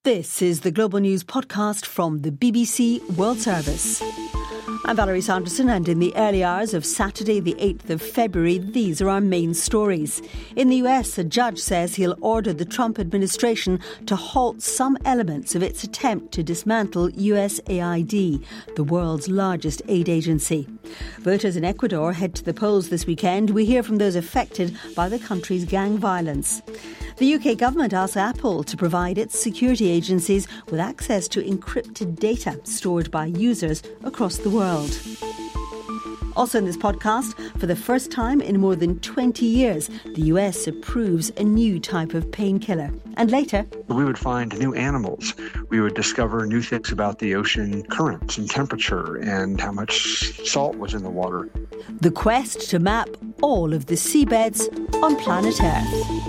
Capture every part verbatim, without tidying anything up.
This is the Global News podcast from the B B C World Service. I'm Valerie Sanderson, and in the early hours of Saturday the eighth of February, these are our main stories. In the U S, a judge says he'll order the Trump administration to halt some elements of its attempt to dismantle U S A I D, the world's largest aid agency. Voters in Ecuador head to the polls this weekend. We hear from those affected by the country's gang violence. The U K government asks Apple to provide its security agencies with access to encrypted data stored by users across the world. Also in this podcast, for the first time in more than twenty years, the U S approves a new type of painkiller. And later, we would find new animals. We would discover new things about the ocean currents and temperature and how much salt was in the water. The quest to map all of the seabeds on planet Earth.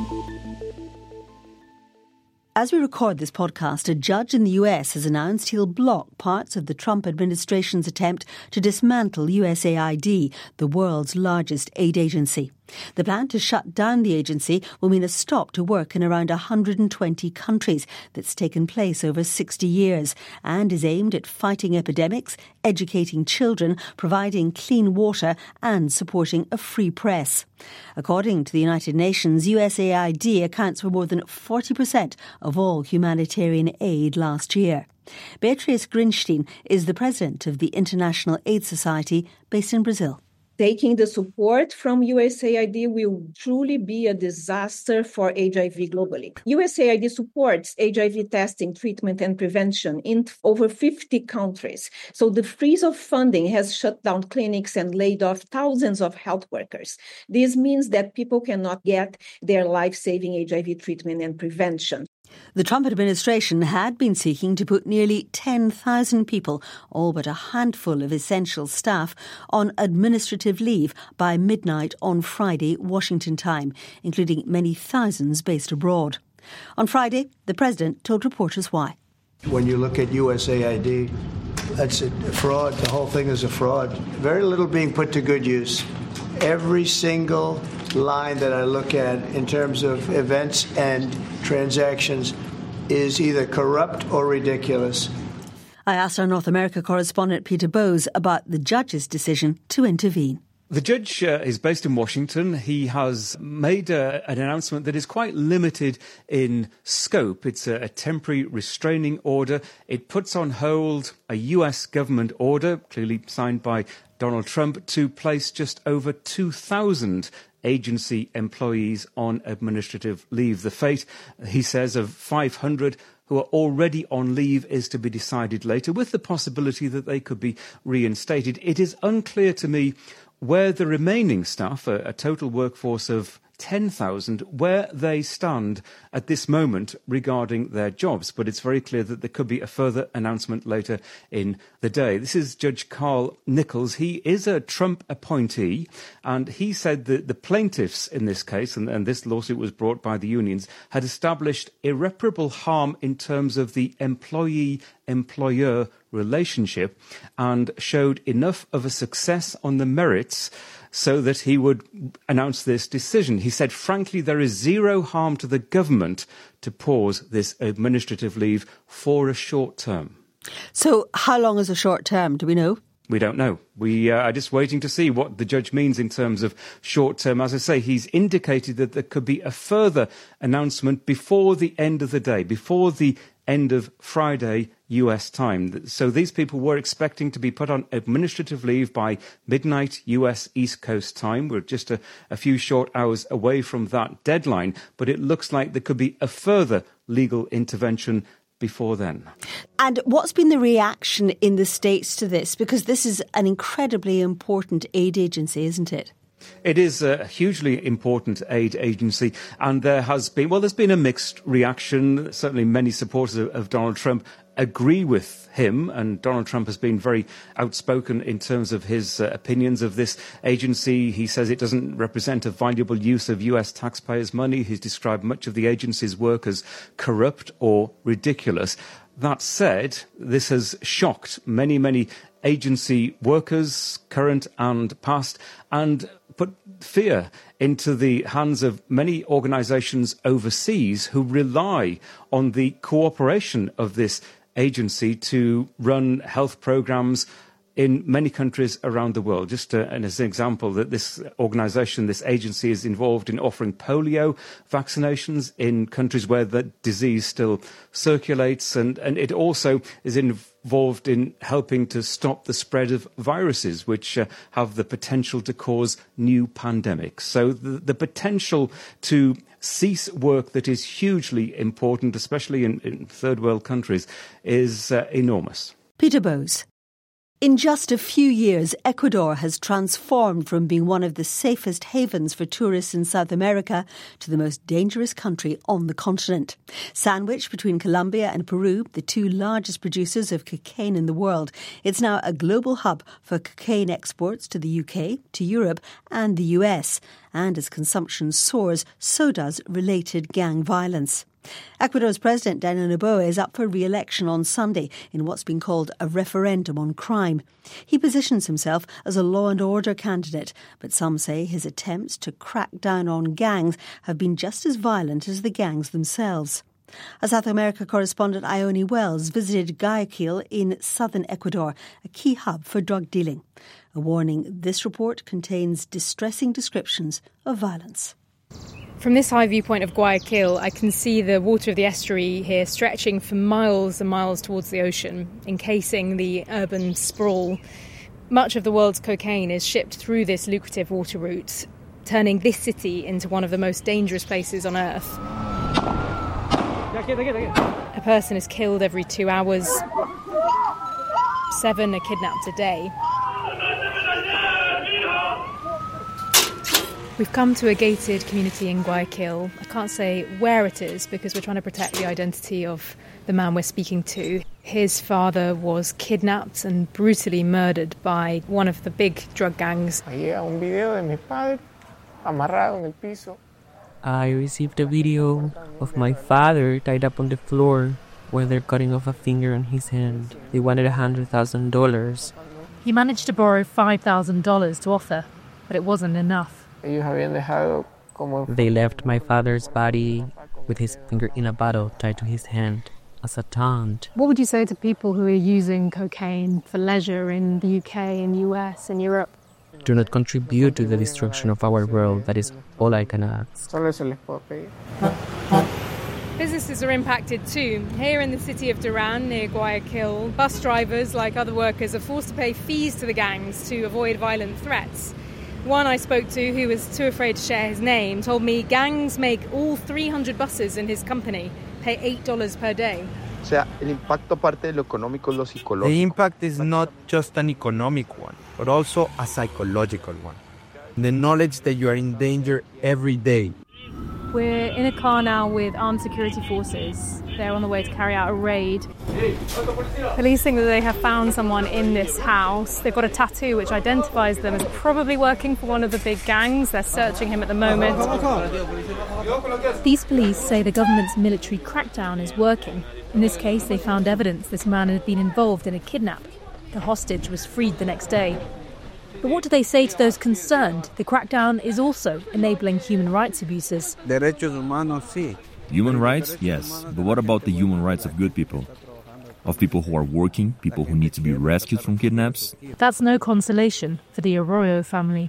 As we record this podcast, a judge in the U S has announced he'll block parts of the Trump administration's attempt to dismantle U S A I D, the world's largest aid agency. The plan to shut down the agency will mean a stop to work in around one hundred twenty countries that's taken place over sixty years and is aimed at fighting epidemics, educating children, providing clean water and supporting a free press. According to the United Nations, U S A I D accounts for more than forty percent of all humanitarian aid last year. Beatrice Grinstein is the president of the International Aid Society based in Brazil. Taking the support from U S A I D will truly be a disaster for H I V globally. U S A I D supports H I V testing, treatment, and prevention in over fifty countries. So the freeze of funding has shut down clinics and laid off thousands of health workers. This means that people cannot get their life-saving H I V treatment and prevention. The Trump administration had been seeking to put nearly ten thousand people, all but a handful of essential staff, on administrative leave by midnight on Friday, Washington time, including many thousands based abroad. On Friday, the president told reporters why. When you look at U S A I D, that's a fraud. The whole thing is a fraud. Very little being put to good use. Every single line that I look at in terms of events and transactions is either corrupt or ridiculous. I asked our North America correspondent Peter Bowes about the judge's decision to intervene. The judge uh, is based in Washington. He has made uh, an announcement that is quite limited in scope. It's a, a temporary restraining order. It puts on hold a U S government order, clearly signed by Donald Trump, to place just over two thousand agency employees on administrative leave. The fate, he says, of five hundred who are already on leave is to be decided later, with the possibility that they could be reinstated. It is unclear to me where the remaining staff, a, a total workforce of ten thousand, where they stand at this moment regarding their jobs. But it's very clear that there could be a further announcement later in the day. This is Judge Carl Nichols. He is a Trump appointee, and he said that the plaintiffs in this case, and, and this lawsuit was brought by the unions, had established irreparable harm in terms of the employee-employer relationship and showed enough of a success on the merits so that he would announce this decision. He said, frankly, there is zero harm to the government to pause this administrative leave for a short term. So how long is a short term? Do we know? We don't know. We uh, are just waiting to see what the judge means in terms of short term. As I say, he's indicated that there could be a further announcement before the end of the day, before the end of Friday U S time. So these people were expecting to be put on administrative leave by midnight U S East Coast time. We're just a, a few short hours away from that deadline, but it looks like there could be a further legal intervention before then. And what's been the reaction in the States to this? Because this is an incredibly important aid agency, isn't it? It is a hugely important aid agency, and there has been, well, there's been a mixed reaction. Certainly many supporters of, of Donald Trump agree with him, and Donald Trump has been very outspoken in terms of his uh, opinions of this agency. He says it doesn't represent a valuable use of U S taxpayers' money. He's described much of the agency's work as corrupt or ridiculous. That said, this has shocked many, many agency workers, current and past, and put fear into the hands of many organisations overseas who rely on the cooperation of this agency to run health programmes in many countries around the world. Just uh, and as an example, that this organisation, this agency is involved in offering polio vaccinations in countries where the disease still circulates, and, and it also is involved in helping to stop the spread of viruses which uh, have the potential to cause new pandemics. So the, the potential to cease work that is hugely important, especially in, in third world countries, is uh, enormous. Peter Bowes. In just a few years, Ecuador has transformed from being one of the safest havens for tourists in South America to the most dangerous country on the continent. Sandwiched between Colombia and Peru, the two largest producers of cocaine in the world, it's now a global hub for cocaine exports to the U K, to Europe and the U S. And as consumption soars, so does related gang violence. Ecuador's President Daniel Noboa is up for re-election on Sunday in what's been called a referendum on crime. He positions himself as a law and order candidate, but some say his attempts to crack down on gangs have been just as violent as the gangs themselves. A South America correspondent, Ione Wells, visited Guayaquil in southern Ecuador, a key hub for drug dealing. A warning, this report contains distressing descriptions of violence. From this high viewpoint of Guayaquil, I can see the water of the estuary here stretching for miles and miles towards the ocean, encasing the urban sprawl. Much of the world's cocaine is shipped through this lucrative water route, turning this city into one of the most dangerous places on earth. A person is killed every two hours. Seven are kidnapped a day. We've come to a gated community in Guayaquil. I can't say where it is because we're trying to protect the identity of the man we're speaking to. His father was kidnapped and brutally murdered by one of the big drug gangs. I received a video of my father tied up on the floor where they're cutting off a finger on his hand. They wanted one hundred thousand dollars. He managed to borrow five thousand dollars to offer, but it wasn't enough. They left my father's body with his finger in a bottle tied to his hand as a taunt. What would you say to people who are using cocaine for leisure in the U K and U S and Europe? Do not contribute to the destruction of our world. That is all I can ask. Businesses are impacted too. Here in the city of Duran, near Guayaquil, bus drivers, like other workers, are forced to pay fees to the gangs to avoid violent threats. One I spoke to, who was too afraid to share his name, told me gangs make all three hundred buses in his company pay eight dollars per day. The impact is not just an economic one, but also a psychological one. The knowledge that you are in danger every day. We're in a car now with armed security forces. They're on the way to carry out a raid. Police think that they have found someone in this house. They've got a tattoo which identifies them as probably working for one of the big gangs. They're searching him at the moment. These police say the government's military crackdown is working. In this case, they found evidence this man had been involved in a kidnap. The hostage was freed the next day. But what do they say to those concerned? The crackdown is also enabling human rights abuses. Human rights? Yes. But what about the human rights of good people? Of people who are working, people who need to be rescued from kidnaps? That's no consolation for the Arroyo family.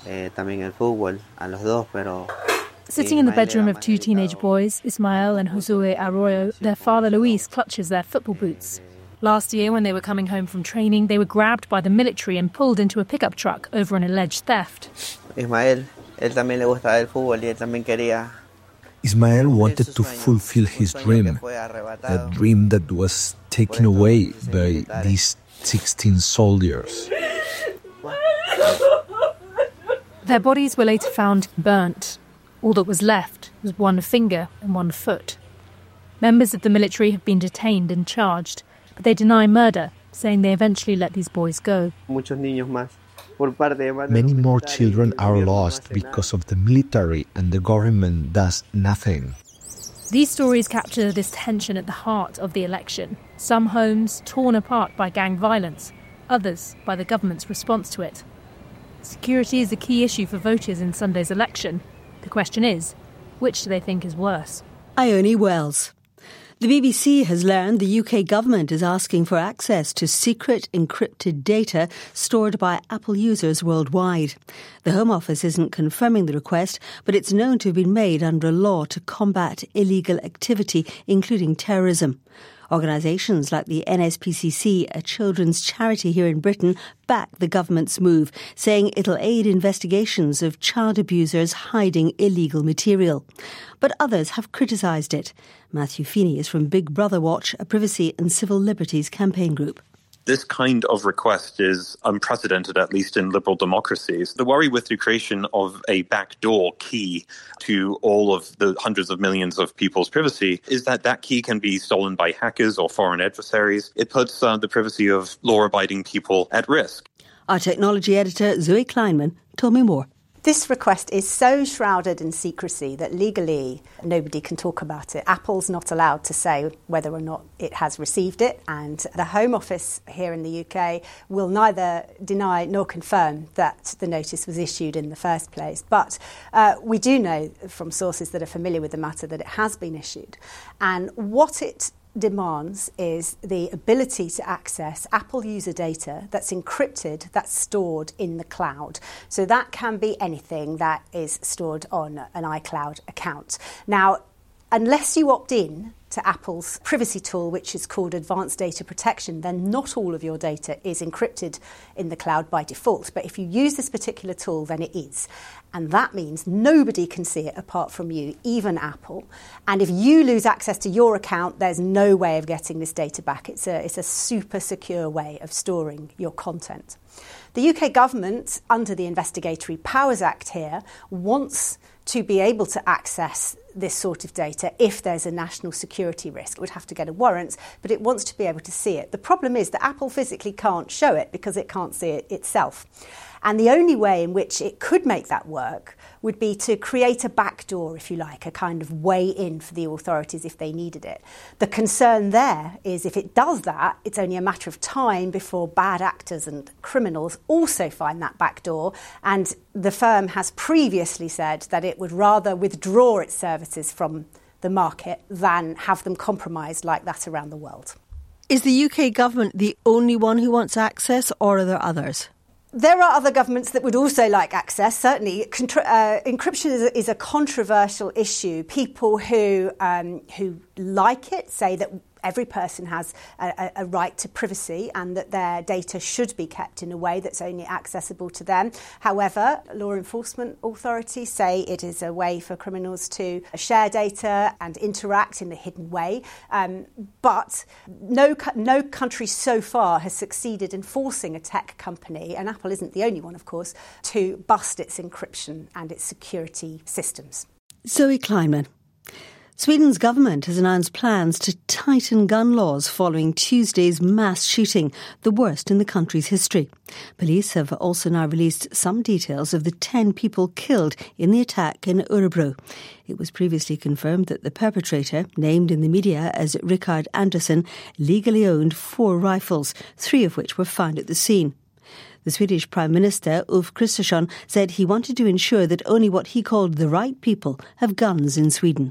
Sitting in the bedroom of two teenage boys, Ismael and Josue Arroyo, their father Luis clutches their football boots. Last year, when they were coming home from training, they were grabbed by the military and pulled into a pickup truck over an alleged theft. Ismael, él también le gustaba el fútbol y él también quería. Ismael wanted to fulfill his dream, a dream that was taken away by these sixteen soldiers. Their bodies were later found burnt. All that was left was one finger and one foot. Members of the military have been detained and charged, but they deny murder, saying they eventually let these boys go. Many more children are lost because of the military, and the government does nothing. These stories capture this tension at the heart of the election. Some homes torn apart by gang violence, others by the government's response to it. Security is a key issue for voters in Sunday's election. The question is, which do they think is worse? Ione Wells. The B B C has learned the U K government is asking for access to secret encrypted data stored by Apple users worldwide. The Home Office isn't confirming the request, but it's known to have been made under a law to combat illegal activity, including terrorism. Organisations like the N S P C C, a children's charity here in Britain, back the government's move, saying it'll aid investigations of child abusers hiding illegal material. But others have criticised it. Matthew Feeney is from Big Brother Watch, a privacy and civil liberties campaign group. This kind of request is unprecedented, at least in liberal democracies. The worry with the creation of a backdoor key to all of the hundreds of millions of people's privacy is that that key can be stolen by hackers or foreign adversaries. It puts uh, the privacy of law-abiding people at risk. Our technology editor, Zoe Kleinman, told me more. This request is so shrouded in secrecy that legally nobody can talk about it. Apple's not allowed to say whether or not it has received it, and the Home Office here in the U K will neither deny nor confirm that the notice was issued in the first place. But uh, we do know from sources that are familiar with the matter that it has been issued. And what it demands is the ability to access Apple user data that's encrypted, that's stored in the cloud. So that can be anything that is stored on an iCloud account. Now, unless you opt in to Apple's privacy tool, which is called Advanced Data Protection, then not all of your data is encrypted in the cloud by default. But if you use this particular tool, then it is. And that means nobody can see it apart from you, even Apple. And if you lose access to your account, there's no way of getting this data back. It's a, it's a super secure way of storing your content. The U K government, under the Investigatory Powers Act here, wants to be able to access this sort of data if there's a national security risk. It would have to get a warrant, but it wants to be able to see it. The problem is that Apple physically can't show it because it can't see it itself. And the only way in which it could make that work would be to create a backdoor, if you like, a kind of way in for the authorities if they needed it. The concern there is if it does that, it's only a matter of time before bad actors and criminals also find that backdoor. And the firm has previously said that it would rather withdraw its services from the market than have them compromised like that around the world. Is the U K government the only one who wants access, or are there others? There are other governments that would also like access. Certainly, contra- uh, encryption is a, is a controversial issue. People who um, who like it say that every person has a, a right to privacy and that their data should be kept in a way that's only accessible to them. However, law enforcement authorities say it is a way for criminals to share data and interact in a hidden way. Um, but no, no country so far has succeeded in forcing a tech company, and Apple isn't the only one, of course, to bust its encryption and its security systems. Zoe Kleinman. Sweden's government has announced plans to tighten gun laws following Tuesday's mass shooting, the worst in the country's history. Police have also now released some details of the ten people killed in the attack in Örebro. It was previously confirmed that the perpetrator, named in the media as Rickard Andersson, legally owned four rifles, three of which were found at the scene. The Swedish Prime Minister, Ulf Kristersson, said he wanted to ensure that only what he called the right people have guns in Sweden.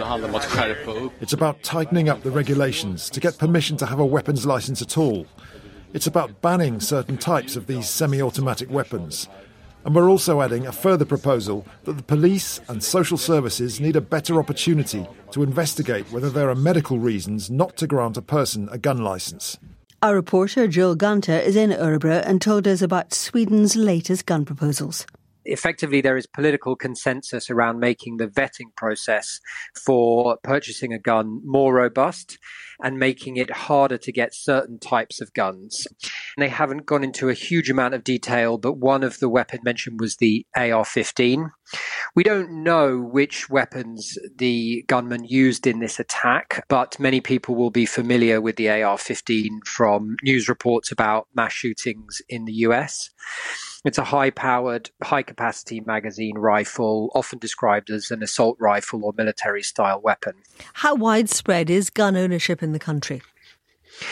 It's about tightening up the regulations to get permission to have a weapons licence at all. It's about banning certain types of these semi-automatic weapons. And we're also adding a further proposal that the police and social services need a better opportunity to investigate whether there are medical reasons not to grant a person a gun licence. Our reporter Joel Gunter is in Örebro and told us about Sweden's latest gun proposals. Effectively, there is political consensus around making the vetting process for purchasing a gun more robust and making it harder to get certain types of guns. And they haven't gone into a huge amount of detail, but one of the weapons mentioned was the A R fifteen. We don't know which weapons the gunman used in this attack, but many people will be familiar with the A R fifteen from news reports about mass shootings in the U S. It's a high-powered, high-capacity magazine rifle, often described as an assault rifle or military-style weapon. How widespread is gun ownership in the country?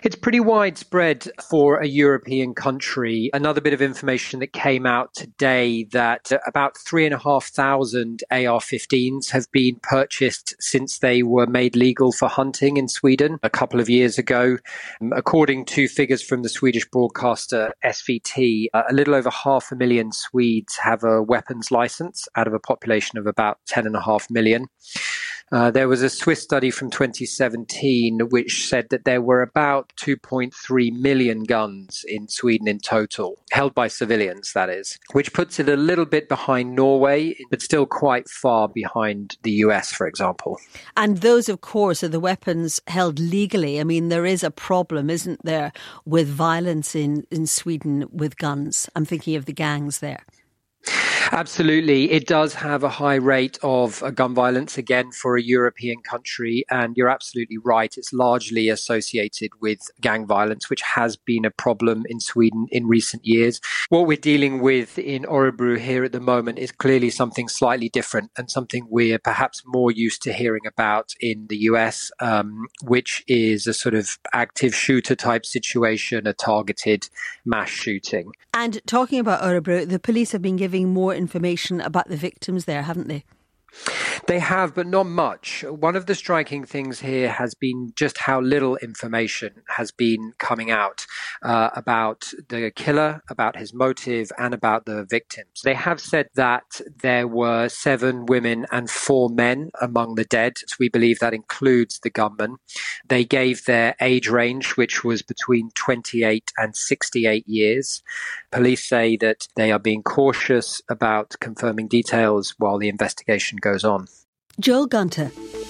It's pretty widespread for a European country. Another bit of information that came out today that about three and a half thousand A R fifteens have been purchased since they were made legal for hunting in Sweden a couple of years ago. According to figures from the Swedish broadcaster S V T, a little over half a million Swedes have a weapons license out of a population of about ten and a half million. Uh, there was a Swiss study from twenty seventeen which said that there were about two point three million guns in Sweden in total, held by civilians, that is, which puts it a little bit behind Norway, but still quite far behind the U S, for example. And those, of course, are the weapons held legally. I mean, there is a problem, isn't there, with violence in, in Sweden with guns? I'm thinking of the gangs there. Absolutely. It does have a high rate of uh, gun violence, again, for a European country. And you're absolutely right. It's largely associated with gang violence, which has been a problem in Sweden in recent years. What we're dealing with in Örebro here at the moment is clearly something slightly different and something we're perhaps more used to hearing about in the U S, um, which is a sort of active shooter type situation, a targeted mass shooting. And talking about Örebro, the police have been giving more information about the victims there, haven't they? They have, but not much. One of the striking things here has been just how little information has been coming out uh, about the killer, about his motive, and about the victims. They have said that there were seven women and four men among the dead. So we believe that includes the gunman. They gave their age range, which was between twenty-eight and sixty-eight years. Police say that they are being cautious about confirming details while the investigation goes on. Joel Gunter.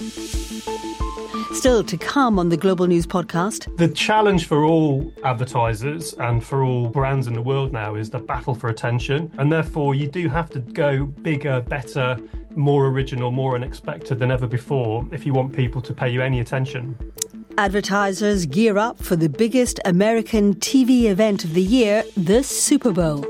Still to come on the Global News podcast. The challenge for all advertisers and for all brands in the world now is the battle for attention. And therefore, you do have to go bigger, better, more original, more unexpected than ever before if you want people to pay you any attention. Advertisers gear up for the biggest American T V event of the year, the Super Bowl.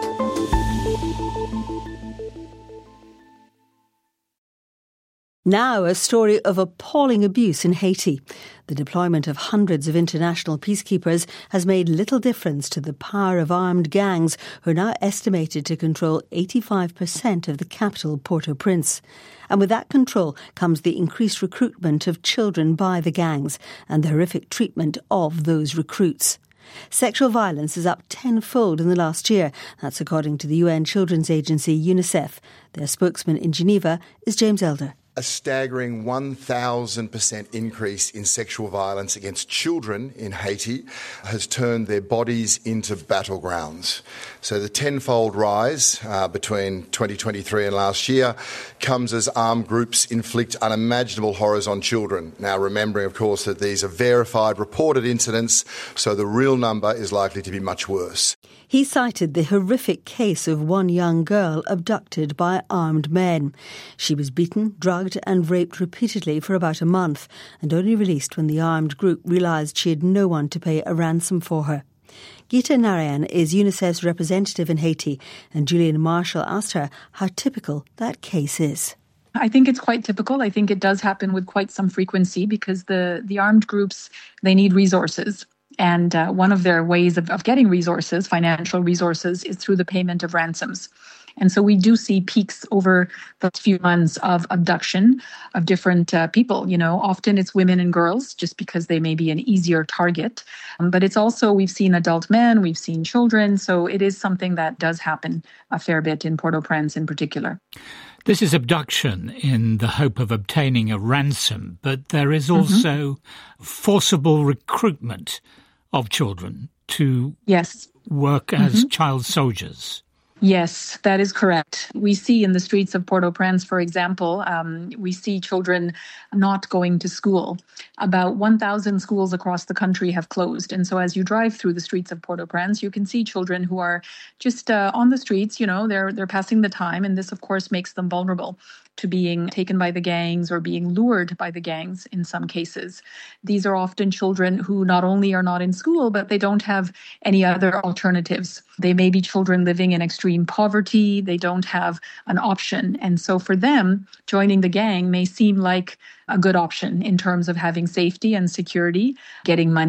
Now, a story of appalling abuse in Haiti. The deployment of hundreds of international peacekeepers has made little difference to the power of armed gangs who are now estimated to control eighty-five percent of the capital, Port-au-Prince. And with that control comes the increased recruitment of children by the gangs and the horrific treatment of those recruits. Sexual violence is up tenfold in the last year. That's according to the U N children's agency UNICEF. Their spokesman in Geneva is James Elder. A staggering one thousand percent increase in sexual violence against children in Haiti has turned their bodies into battlegrounds. So the tenfold rise uh, between twenty twenty-three and last year comes as armed groups inflict unimaginable horrors on children. Now, remembering, of course, that these are verified, reported incidents, so the real number is likely to be much worse. He cited the horrific case of one young girl abducted by armed men. She was beaten, drugged and raped repeatedly for about a month and only released when the armed group realised she had no one to pay a ransom for her. Gita Narayan is UNICEF's representative in Haiti, and Julian Marshall asked her how typical that case is. I think it's quite typical. I think it does happen with quite some frequency because the, the armed groups, they need resources. And uh, one of their ways of, of getting resources, financial resources, is through the payment of ransoms. And so we do see peaks over the few months of abduction of different uh, people. You know, often it's women and girls just because they may be an easier target. Um, but it's also, we've seen adult men, we've seen children. So it is something that does happen a fair bit in Port-au-Prince in particular. This is abduction in the hope of obtaining a ransom, but there is also mm-hmm. forcible recruitment of children to yes. work as mm-hmm. child soldiers. Yes, that is correct. We see in the streets of Port-au-Prince, for example, um, we see children not going to school. About one thousand schools across the country have closed. And so as you drive through the streets of Port-au-Prince, you can see children who are just uh, on the streets, you know, they're they're passing the time. And this, of course, makes them vulnerable to being taken by the gangs or being lured by the gangs in some cases. These are often children who not only are not in school, but they don't have any other alternatives. They may be children living in extreme poverty. They don't have an option. And so for them, joining the gang may seem like a good option in terms of having safety and security, getting money,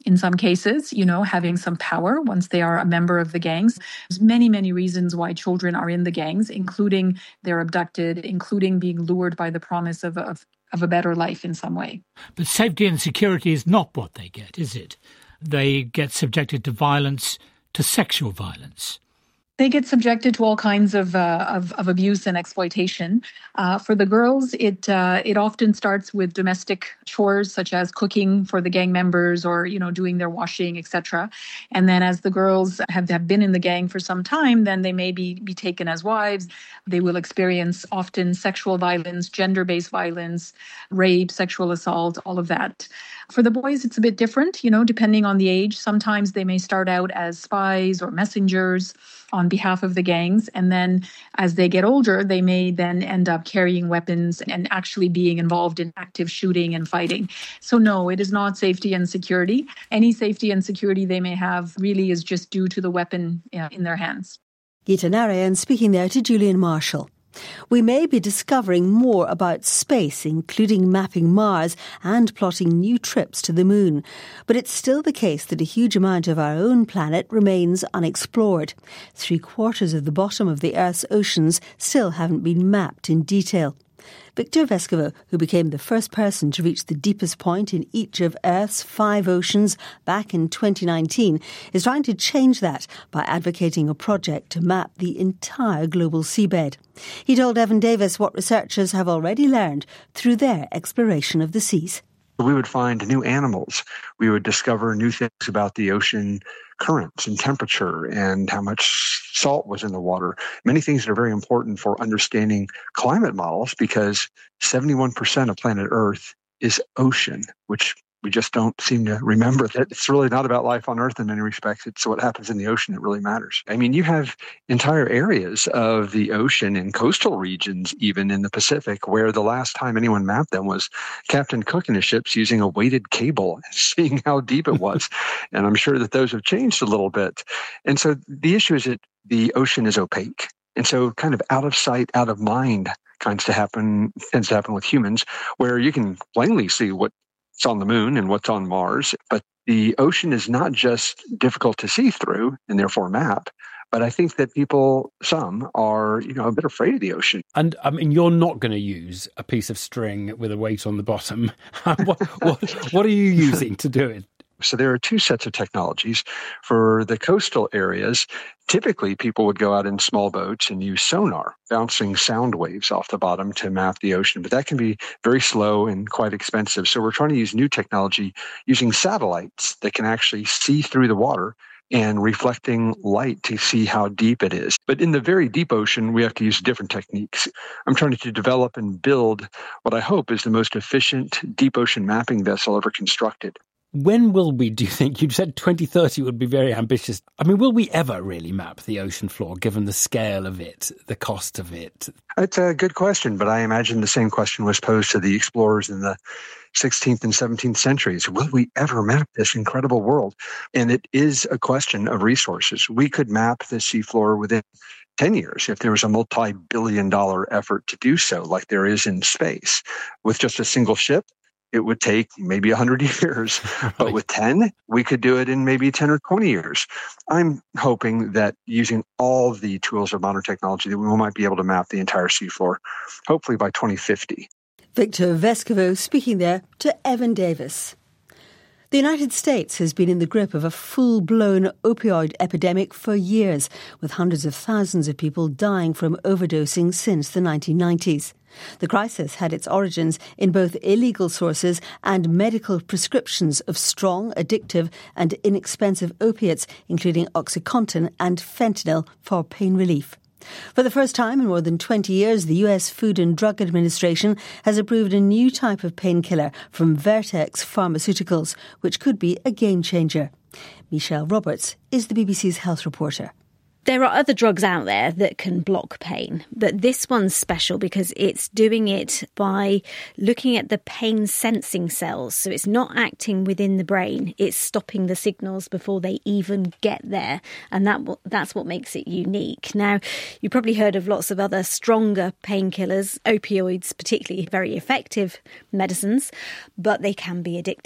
in some cases, you know, having some power once they are a member of the gangs. There's many, many reasons why children are in the gangs, including they're abducted, including being lured by the promise of, of, of a better life in some way. But safety and security is not what they get, is it? They get subjected to violence, to sexual violence. They get subjected to all kinds of uh, of, of abuse and exploitation. Uh, for the girls, it uh, it often starts with domestic chores such as cooking for the gang members, or you know doing their washing, et cetera. And then, as the girls have, have been in the gang for some time, then they may be be taken as wives. They will experience often sexual violence, gender-based violence, rape, sexual assault, all of that. For the boys, it's a bit different, you know, depending on the age. Sometimes they may start out as spies or messengers on behalf of the gangs. And then as they get older, they may then end up carrying weapons and actually being involved in active shooting and fighting. So no, it is not safety and security. Any safety and security they may have really is just due to the weapon in their hands. Geeta Narayan speaking there to Julian Marshall. We may be discovering more about space, including mapping Mars and plotting new trips to the moon. But it's still the case that a huge amount of our own planet remains unexplored. Three quarters of the bottom of the Earth's oceans still haven't been mapped in detail. Victor Vescovo, who became the first person to reach the deepest point in each of Earth's five oceans back in twenty nineteen, is trying to change that by advocating a project to map the entire global seabed. He told Evan Davis what researchers have already learned through their exploration of the seas. We would find new animals. We would discover new things about the ocean currents and temperature and how much salt was in the water. Many things that are very important for understanding climate models, because seventy-one percent of planet Earth is ocean, which we just don't seem to remember that it's really not about life on Earth in many respects. It's what happens in the ocean that really matters. I mean, you have entire areas of the ocean and coastal regions, even in the Pacific, where the last time anyone mapped them was Captain Cook and his ships using a weighted cable, seeing how deep it was. And I'm sure that those have changed a little bit. And so the issue is that the ocean is opaque. And so kind of out of sight, out of mind kinds to happen, tends to happen with humans, where you can plainly see what It's on the moon and what's on Mars, but the ocean is not just difficult to see through and therefore map, but I think that people, some, are, you know, a bit afraid of the ocean. And, I mean, you're not going to use a piece of string with a weight on the bottom. what, what, what are you using to do it? So there are two sets of technologies. For the coastal areas, typically people would go out in small boats and use sonar, bouncing sound waves off the bottom to map the ocean. But that can be very slow and quite expensive. So we're trying to use new technology using satellites that can actually see through the water and reflecting light to see how deep it is. But in the very deep ocean, we have to use different techniques. I'm trying to develop and build what I hope is the most efficient deep ocean mapping vessel ever constructed. When will we, do you think? You said twenty thirty would be very ambitious. I mean, will we ever really map the ocean floor, given the scale of it, the cost of it? It's a good question, but I imagine the same question was posed to the explorers in the sixteenth and seventeenth centuries. Will we ever map this incredible world? And it is a question of resources. We could map the seafloor within ten years if there was a multi-billion dollar effort to do so, like there is in space. With just a single ship, it would take maybe one hundred years. Right. But with ten, we could do it in maybe ten or twenty years. I'm hoping that using all the tools of modern technology that we might be able to map the entire seafloor, hopefully by twenty fifty. Victor Vescovo speaking there to Evan Davis. The United States has been in the grip of a full-blown opioid epidemic for years, with hundreds of thousands of people dying from overdosing since the nineteen nineties. The crisis had its origins in both illegal sources and medical prescriptions of strong, addictive and inexpensive opiates, including OxyContin and fentanyl, for pain relief. For the first time in more than twenty years, the U S Food and Drug Administration has approved a new type of painkiller from Vertex Pharmaceuticals, which could be a game changer. Michelle Roberts is the B B C's health reporter. There are other drugs out there that can block pain, but this one's special because it's doing it by looking at the pain sensing cells. So it's not acting within the brain, it's stopping the signals before they even get there. And that that's what makes it unique. Now, you've probably heard of lots of other stronger painkillers, opioids, particularly very effective medicines, but they can be addictive.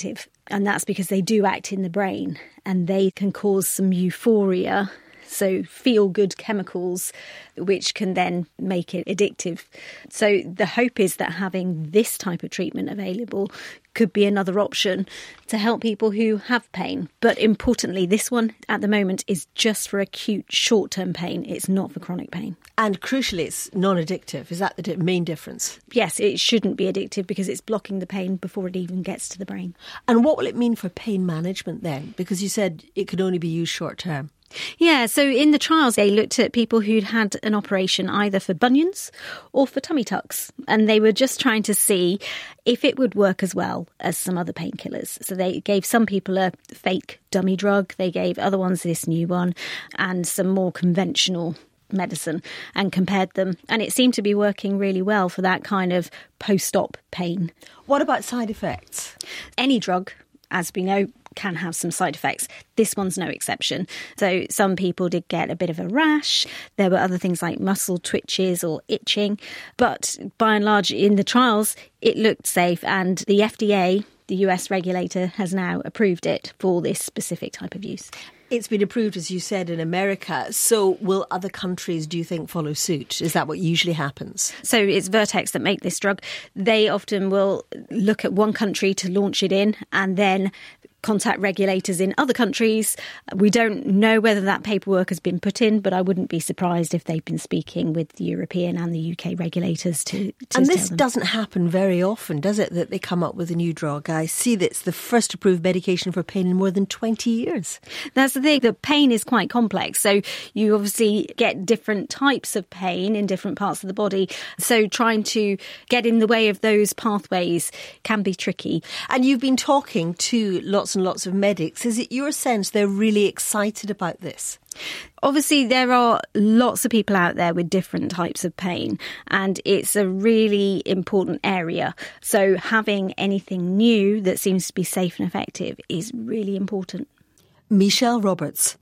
And that's because they do act in the brain and they can cause some euphoria, so feel-good chemicals, which can then make it addictive. So the hope is that having this type of treatment available could be another option to help people who have pain. But importantly, this one at the moment is just for acute short-term pain. It's not for chronic pain. And crucially, it's non-addictive. Is that the main difference? Yes, it shouldn't be addictive because it's blocking the pain before it even gets to the brain. And what will it mean for pain management then? Because you said it could only be used short-term. Yeah, so in the trials, they looked at people who'd had an operation either for bunions or for tummy tucks. And they were just trying to see if it would work as well as some other painkillers. So they gave some people a fake dummy drug. They gave other ones this new one and some more conventional medicine and compared them. And it seemed to be working really well for that kind of post-op pain. What about side effects? Any drug, as we know, can have some side effects. This one's no exception. So some people did get a bit of a rash. There were other things like muscle twitches or itching. But by and large, in the trials, it looked safe. And the F D A, the U S regulator, has now approved it for this specific type of use. It's been approved, as you said, in America. So will other countries, do you think, follow suit? Is that what usually happens? So it's Vertex that make this drug. They often will look at one country to launch it in and then contact regulators in other countries. We don't know whether that paperwork has been put in, but I wouldn't be surprised if they've been speaking with the European and the U K regulators to, to And this tell them. doesn't happen very often, does it, that they come up with a new drug? I see that it's the first approved medication for pain in more than twenty years. That's the thing. The pain is quite complex. So you obviously get different types of pain in different parts of the body. So trying to get in the way of those pathways can be tricky. And you've been talking to lots and lots of medics. Is it your sense they're really excited about this? Obviously, there are lots of people out there with different types of pain, and it's a really important area. So having anything new that seems to be safe and effective is really important. Michelle Roberts.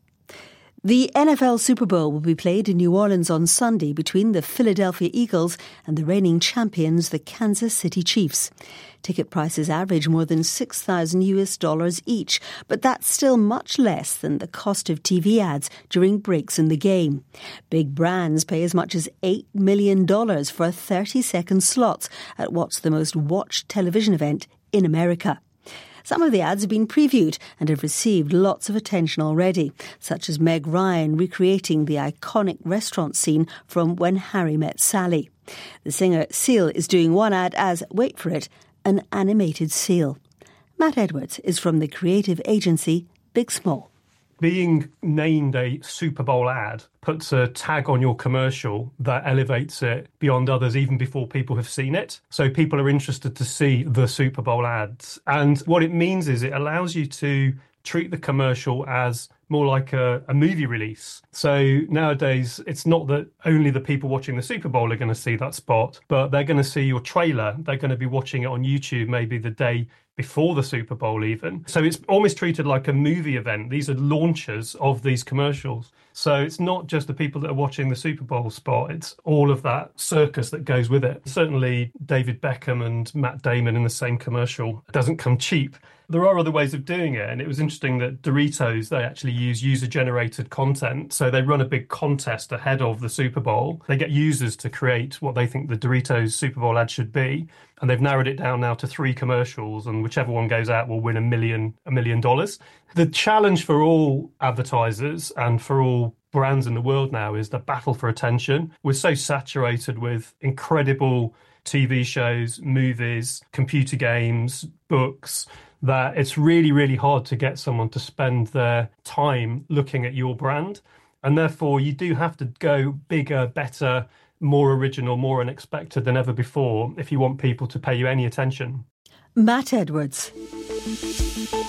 The N F L Super Bowl will be played in New Orleans on Sunday between the Philadelphia Eagles and the reigning champions, the Kansas City Chiefs. Ticket prices average more than six thousand US dollars each, but that's still much less than the cost of T V ads during breaks in the game. Big brands pay as much as eight million dollars for thirty-second slots at what's the most watched television event in America. Some of the ads have been previewed and have received lots of attention already, such as Meg Ryan recreating the iconic restaurant scene from When Harry Met Sally. The singer Seal is doing one ad as, wait for it, an animated seal. Matt Edwards is from the creative agency Big Small. Being named a Super Bowl ad puts a tag on your commercial that elevates it beyond others even before people have seen it. So people are interested to see the Super Bowl ads. And what it means is it allows you to treat the commercial as more like a, a movie release. So nowadays, it's not that only the people watching the Super Bowl are going to see that spot, but they're going to see your trailer. They're going to be watching it on YouTube maybe the day before the Super Bowl even. So it's almost treated like a movie event. These are launchers of these commercials. So it's not just the people that are watching the Super Bowl spot, it's all of that circus that goes with it. Certainly David Beckham and Matt Damon in the same commercial doesn't come cheap. There are other ways of doing it, and it was interesting that Doritos, they actually use user-generated content. So they run a big contest ahead of the Super Bowl. They get users to create what they think the Doritos Super Bowl ad should be, and they've narrowed it down now to three commercials, and whichever one goes out will win a million, a million dollars. The challenge for all advertisers and for all brands in the world now is the battle for attention. We're so saturated with incredible T V shows, movies, computer games, books, that it's really, really hard to get someone to spend their time looking at your brand. And therefore, you do have to go bigger, better, more original, more unexpected than ever before if you want people to pay you any attention. Matt Edwards.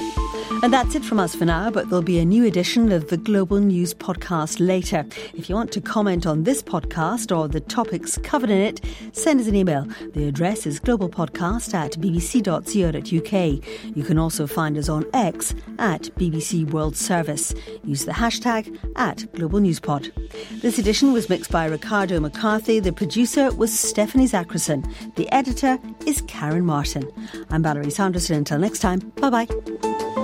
And that's it from us for now, but there'll be a new edition of the Global News podcast later. If you want to comment on this podcast or the topics covered in it, send us an email. The address is globalpodcast at bbc.co.uk. You can also find us on X at B B C World Service. Use the hashtag at Global News Pod. This edition was mixed by Ricardo McCarthy. The producer was Stephanie Zackerson. The editor is Karen Martin. I'm Valerie Sanderson. Until next time, bye-bye.